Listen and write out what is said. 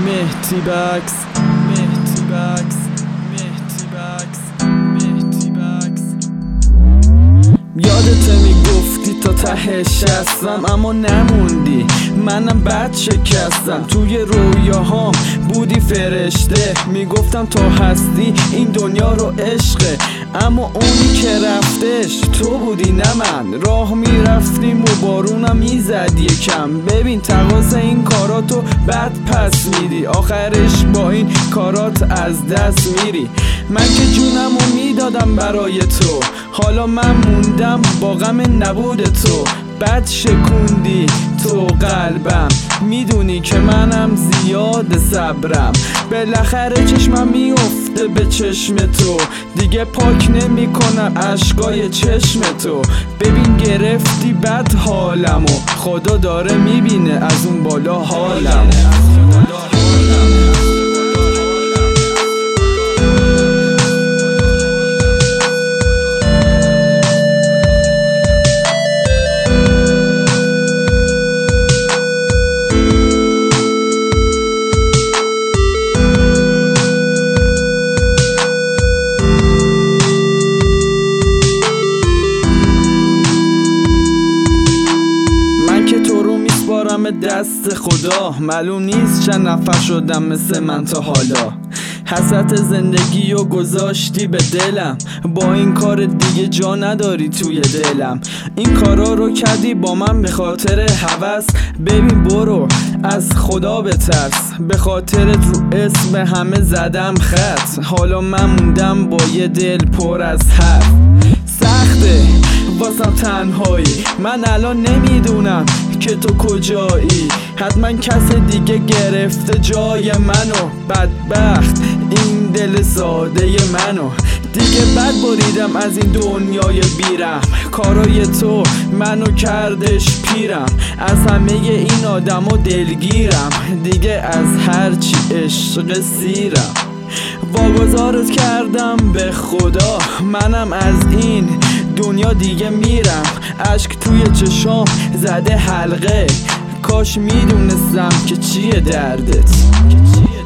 مهدی بکس مهدی بکس مهدی بکس مهدی بکس. یادت میگفتی تا تهش هستم اما نموندی، منم بد شکستم. توی رویاهام بودی فرشته، میگفتم تا هستی این دنیا رو عشقه، اما اونی که رفتش تو بودی نه من. راه میرفتیم و بارونم میزد یکم. ببین تقاضا این کاراتو بد پس میدی، آخرش با این کارات از دست میری. من که جونمو میدادم برای تو، حالا من موندم با غم نبود تو. بد شکوندی تو قلبم، میدونی که منم زیاد صبرم. بالاخره چشمم میفته به چشم تو، دیگه پاک نمی کنم اشکای چشم تو. ببین گرفتی بد حالمو، خدا داره میبینه از اون بالا حالم. دست خدا معلوم نیست چند نفر شدم مثل من تا حالا. حسرت زندگی رو گذاشتی به دلم، با این کار دیگه جا نداری توی دلم. این کارا رو کردی با من به خاطر هوس، ببین برو از خدا بترس. به خاطرت رو اسم همه زدم خط، حالا من موندم با یه دل پر از حرف. سخته واسم تنهایی، من الان نمیدونم که تو کجایی. حتما کس دیگه گرفته جای منو، بدبخت این دل ساده منو. دیگه بد بریدم از این دنیای بیرم، کارای تو منو کردش پیرم. از همه این آدما دلگیرم، دیگه از هرچی عشق سیرم. واگذارت کردم به خدا، منم از این دنیا دیگه میرم. اشک توی چشام زده حلقه، کاش میدونستم که چیه دردت.